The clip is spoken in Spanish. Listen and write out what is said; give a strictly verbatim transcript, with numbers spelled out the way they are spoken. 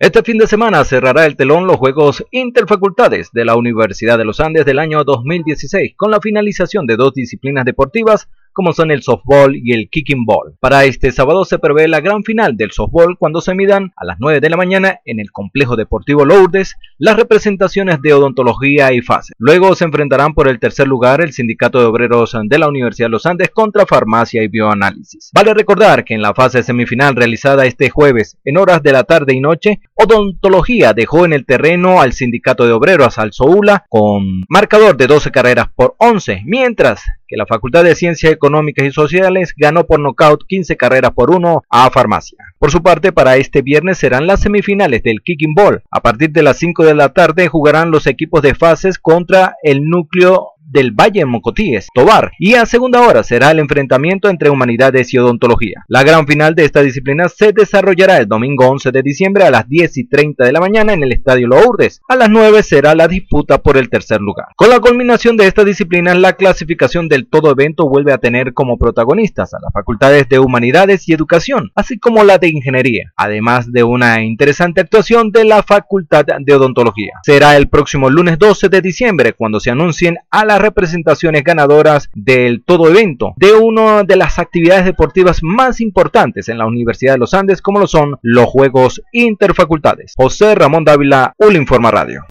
Este fin de semana cerrará el telón los Juegos Interfacultades de la Universidad de los Andes del año dos mil dieciséis, con la finalización de dos disciplinas deportivas como son el softball y el kicking ball. Para este sábado se prevé la gran final del softball cuando se midan a las nueve de la mañana en el Complejo Deportivo Lourdes las representaciones de Odontología y FASES. Luego se enfrentarán por el tercer lugar el Sindicato de Obreros de la Universidad de los Andes contra Farmacia y Bioanálisis. Vale recordar que en la fase semifinal realizada este jueves en horas de la tarde y noche, Odontología dejó en el terreno al Sindicato de Obreros al Soula con marcador de doce carreras por once, mientras que la Facultad de Ciencias Económicas y Sociales ganó por nocaut quince carreras por uno a Farmacia. Por su parte, para este viernes serán las semifinales del Kicking Ball. A partir de las cinco de la tarde jugarán los equipos de FASES contra el núcleo del Valle Mocotíes, Tovar, y a segunda hora será el enfrentamiento entre Humanidades y Odontología. La gran final de esta disciplina se desarrollará el domingo once de diciembre a las diez y treinta de la mañana en el Estadio Lourdes. A las nueve será la disputa por el tercer lugar. Con la culminación de esta disciplina, la clasificación del todo evento vuelve a tener como protagonistas a las facultades de Humanidades y Educación, así como la de Ingeniería, además de una interesante actuación de la Facultad de Odontología. Será el próximo lunes doce de diciembre cuando se anuncien a las representaciones ganadoras del todo evento, de una de las actividades deportivas más importantes en la Universidad de los Andes, como lo son los Juegos Interfacultades. José Ramón Dávila, Ulinforma Radio.